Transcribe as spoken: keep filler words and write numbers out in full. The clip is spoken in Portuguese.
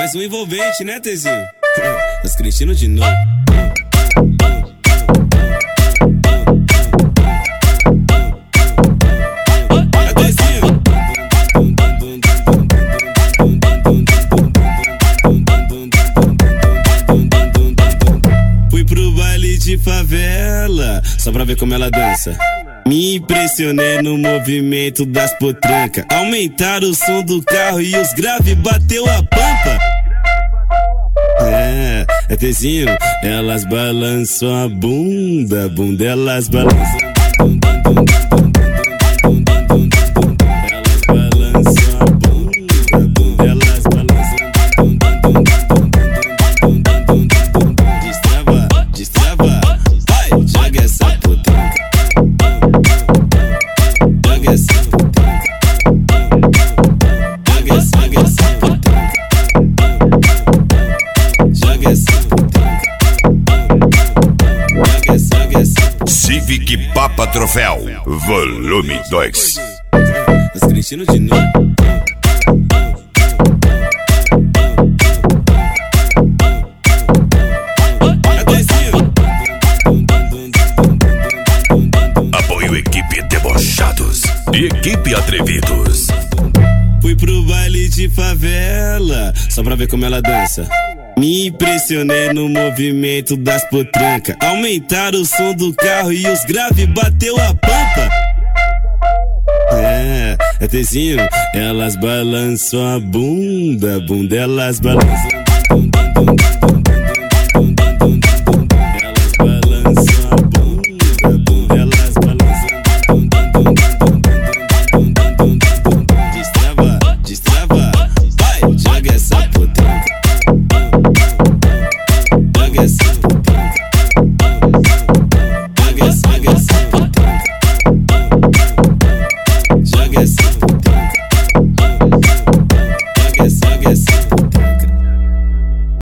mais um envolvente, né, Tezinho? Os Cristinos de novo. Fui pro baile de favela, só pra ver como ela dança. Me impressionei no movimento das potrancas. Aumentaram o som do carro e os graves bateu a pampa. É, é Tezinho, elas balançam a bunda, bunda, elas balançam. Elas balançam a bunda, bunda, elas balançam. Destrava, destrava, vai, joga essa potranca. Joga essa potranca. Joga essa, joga essa potranca. Joga essa potranca. Joga essa, joga essa. Civic Papa Troféu, volume dois. Os Cristinos de novo. Apoio equipe Debochados e equipe Atrevidos. Fui pro baile de favela, só pra ver como ela dança. Me impressionei no movimento das potrancas. Aumentaram o som do carro e os graves bateu a pampa. É, é Tezinho, elas balançam a bunda, bunda, elas balançam.